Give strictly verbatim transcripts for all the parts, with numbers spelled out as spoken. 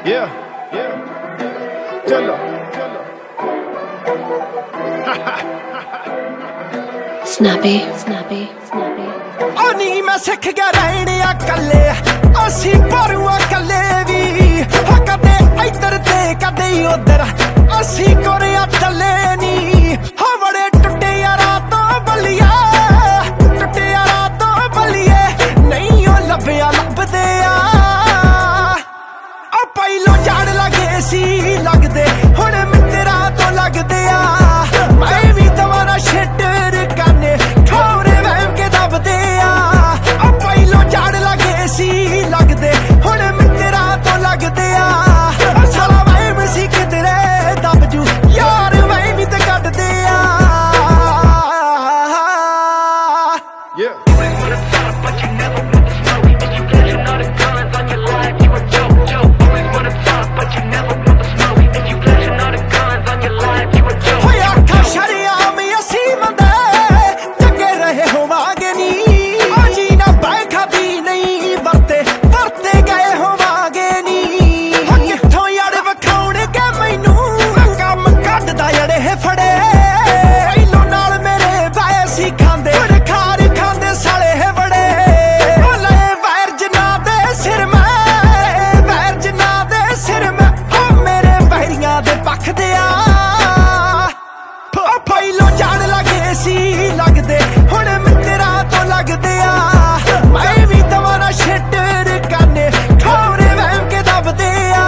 Yeah, yeah. Tell her. Snappy, snappy, snappy. Ani मैं सिख गया रहने कल्ले असी परुआ कल्ले भी कदे इधर ते कदे उधर असी कोरिया चले नी हाँ बड़े टुटे यारा तो बलिया टुटे यारा तो बलिए नहीं ओ लभया लभदे आ पहलो जान लगे सी लगदे हुण मित्रा तो लगदे आ मैं भी तुम्हारा शेटर करने ठौरे वहम के दबदे आ पहलो जान लगे सी लगदे हुण मित्रा तो लगदे आ साला वहम सी किधरे दबजू यार वहम ही ते कटदे आ Yeah. लगदे हुण मित्रा तो लगदे आ मैं भी तुम्हारा शेटर करने ठौरे वहम के दबदे आ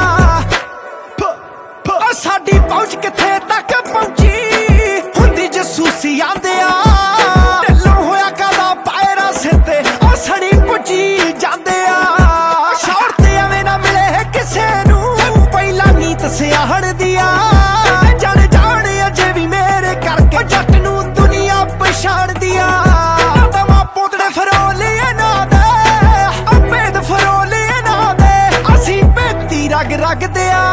साडी पहुंच किथे तक पहुंची हुंदी जसूसी आंदे आ ढिल्लों होया कदा पैरा सिर ते सड़ी पुजी जांदे आ शौर ते एवें ना मिले किसे नूं पहला नीत सियाहण दिया जड़ जाण अजे भी मेरे करके जट नूं दुनिया पछाण दिया दमा पोतड़े फरोले ना दे अबेद फरोले ना दे असी बेती रग रग दे आ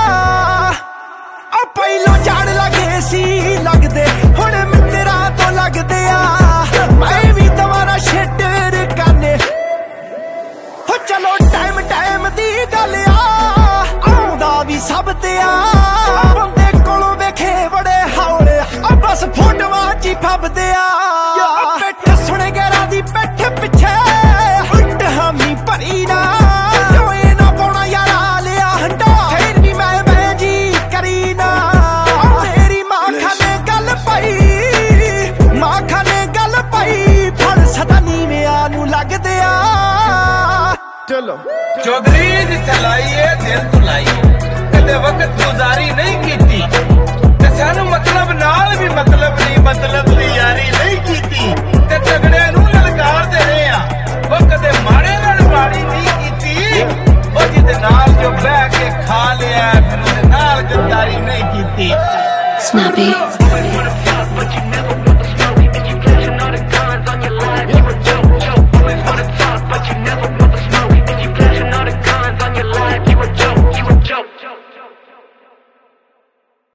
पहलो जान लगे सी लगदे हुण मित्रा तो लगदे आ मैं भी तुम्हारा शेटर करने हो चलो टाइम टाइम दी गल आ आउंदा भी सब ते आ बंदे कोलों वेखे बड़े हौले बस फोटोआं च ही फबदे आ पिठ सुने गैरां दी पिठ पिछे उल्ट हामी भरी ना ना पौना यारा लिया हंडा फिर भी मैं मैं जी करी ना मेरी मां खाने गल पाई मां खाने गल पाई फल सदा नीवेआं नूं लगदे आ चलो चौधरी दी चलाइए दिल तो लाइए कदे वक्त गुजारी नहीं कीती ते सानू मतलब नाल भी मतलब नहीं मतलब दी यारी नहीं कीती ते तगड़े नूं ललकार दे रहे आ वो कदे माड़े नाल माड़ी नहीं कीती वो जिदे नाल जो बैठ के खा लिया फिर उदे नाल गद्दारी नहीं कीती Snappy.